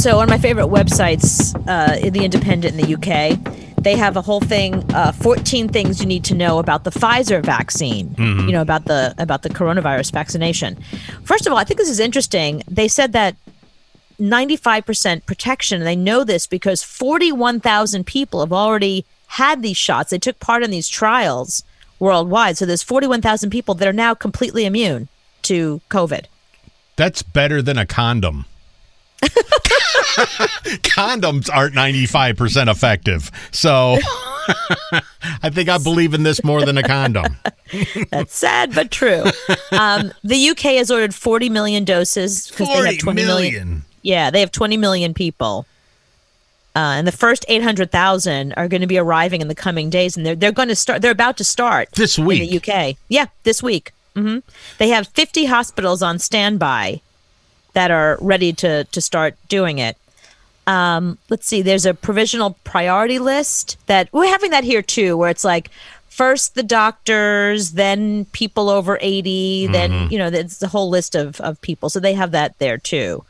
So one of my favorite websites, The Independent in the UK, they have a whole thing, 14 things you need to know about the Pfizer vaccine, about the coronavirus vaccination. First of all, I think this is interesting. They said that 95% protection, and they know this because 41,000 people have already had these shots. They took part in these trials worldwide. So there's 41,000 people that are now completely immune to COVID. That's better than a condom. Condoms aren't 95% effective. So I think I believe in this more than a condom. That's sad, but true. The UK has ordered 40 million doses because they have 20 million. Yeah, they have 20 million people. And the first 800,000 are going to be arriving in the coming days. And they're going to start. They're about to start this week in the UK. Yeah, this week. Mm-hmm. They have 50 hospitals on standby that are ready to start doing it. Let's see. There's a provisional priority list that we're having that here too, where it's like first the doctors, then people over 80, then it's the whole list of people. So they have that there too.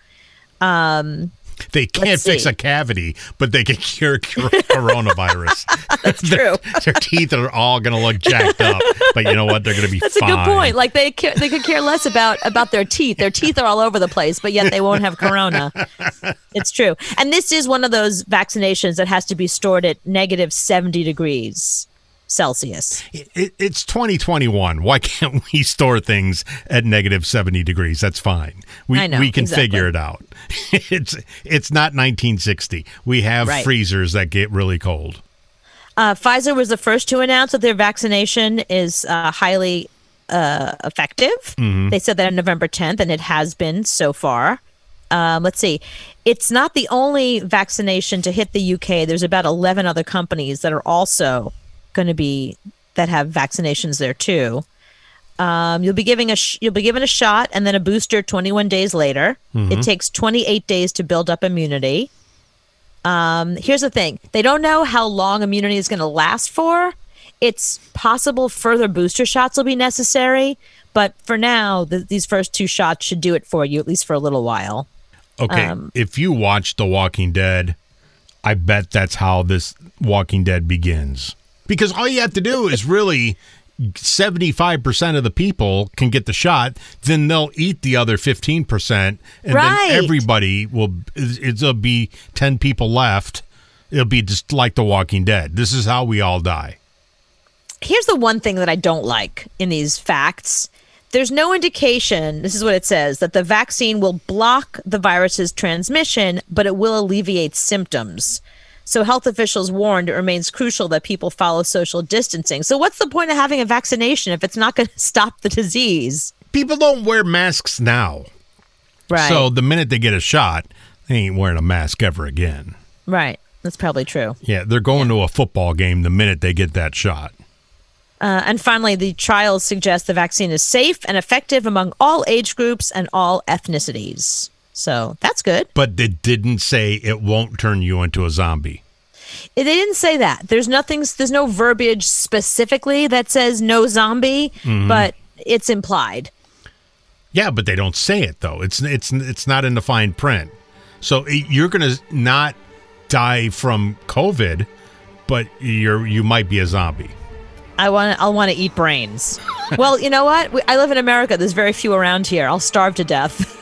They can't fix a cavity, but they can cure coronavirus. That's true. Their teeth are all going to look jacked up, but you know what? They're going to be That's fine. That's a good point. Like they could care less about their teeth. Their teeth are all over the place, but yet they won't have corona. It's true. And this is one of those vaccinations that has to be stored at negative 70 degrees Celsius. It's 2021. Why can't we store things at negative 70 degrees? That's fine. I know, we can figure it out. It's not 1960. We have freezers that get really cold. Pfizer was the first to announce that their vaccination is highly effective. Mm-hmm. They said that on November 10th, and it has been so far. Let's see. It's not the only vaccination to hit the UK. There's about 11 other companies that are also going to be that have vaccinations there too. You'll be given a shot and then a booster 21 days later. Mm-hmm. It takes 28 days to build up immunity. Here's the thing. They don't know how long immunity is going to last for. It's possible further booster shots will be necessary, but for now, these first 2 shots should do it for you, at least for a little while. Okay, if you watch The Walking Dead, I bet that's how this Walking Dead begins. Because all you have to do is really 75% of the people can get the shot, then they'll eat the other 15%, and then everybody it'll be 10 people left. It'll be just like The Walking Dead. This is how we all die. Here's the one thing that I don't like in these facts. There's no indication, this is what it says, that the vaccine will block the virus's transmission, but it will alleviate symptoms. So health officials warned it remains crucial that people follow social distancing. So what's the point of having a vaccination if it's not going to stop the disease? People don't wear masks now. Right. So the minute they get a shot, they ain't wearing a mask ever again. Right. That's probably true. Yeah, they're going to a football game the minute they get that shot. And finally, the trials suggest the vaccine is safe and effective among all age groups and all ethnicities. So that's good. But they didn't say it won't turn you into a zombie. They didn't say that. There's no verbiage specifically that says no zombie, but it's implied. Yeah, but they don't say it though. It's not in the fine print. So you're going to not die from COVID, but you might be a zombie. I'll want to eat brains. Well, you know what? I live in America. There's very few around here. I'll starve to death.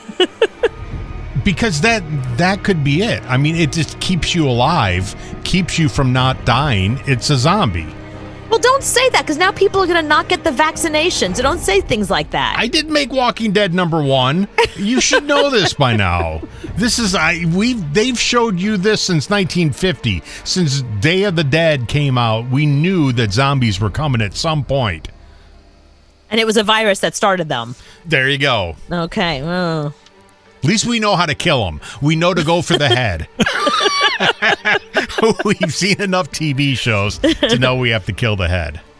Because that could be it. I mean, it just keeps you alive, keeps you from not dying. It's a zombie. Well, don't say that, because now people are going to not get the vaccination. So don't say things like that. I did make Walking Dead #1. You should know this by now. They've showed you this since 1950. Since Day of the Dead came out, we knew that zombies were coming at some point. And it was a virus that started them. There you go. Okay. Oh. At least we know how to kill them. We know to go for the head. We've seen enough TV shows to know we have to kill the head.